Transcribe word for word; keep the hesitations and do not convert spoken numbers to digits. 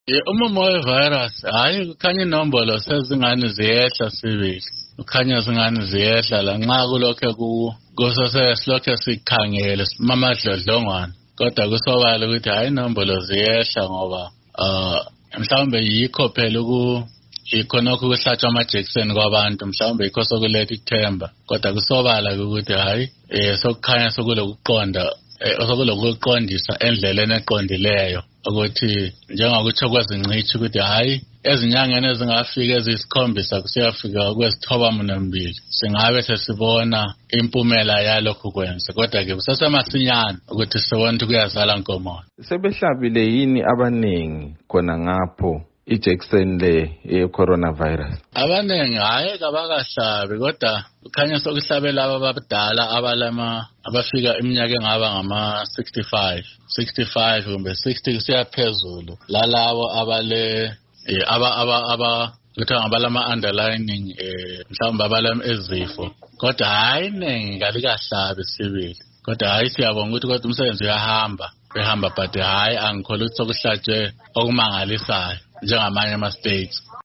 Eh, umumo we-virus hayi kukhanya inombolo sezingane ziyehla sibili kukhanya zingane ziyehla la nxa kulokho ku kusose silokho sikhangele mamadlodlongwana kodwa kusobala ukuthi hayi inombolo ziyehla ngoba uh mhlawumbe yikho phela uku ikhonokho kuhlatshwa amajekiseni kwabantu mhlawumbe yikho sokuletha ithemba kodwa kusobala ukuthi hayi eh sokukhanya sokulokuqonda osokulokuqondisa endleleni eqondileyo ukuthi njengokuthi kwezingcithi ukuthi hayi ezinyangeni ezingafika ezisikhombisa kusiyafika kwesithoba munambili singabe sesibona impumela yalokho kwenza kodwa ke kusesemasinyane ukuthi sibone ukuthi kuyazala nkomo. Sebehlabile yini abaningi khona ngapho ijekiseni le ye-coronavirus? Abaningi hayi kabakahlabi kodwa kukhanya sokuhlabela abadala abalama abafika iminyaka engaba ngama sixty-five sixty-five kumbe sixty kusiya phezulu lalabo abale aba aba aba kuthiwa ngabalama underlining eh mhlawumbe abalama ezifo kodwa hayi ningi kalikahlabi sibili kodwa hayi siyabonga ukuthi kodwa umsebenzi uyahamba behamba but hayi angikholwa ukuthi sokuhlatshwe okumangalisayo njengamanye ama states.